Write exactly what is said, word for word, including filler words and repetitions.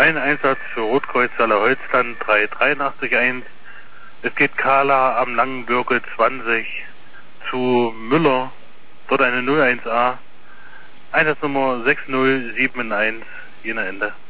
Ein Einsatz für Rotkreuz Allerholzland drei drei acht eins. Es geht Carla am Langenbürge zwanzig zu Müller, dort eine null eins A. Einsatznummer sechs null sieben eins, Jena Ende.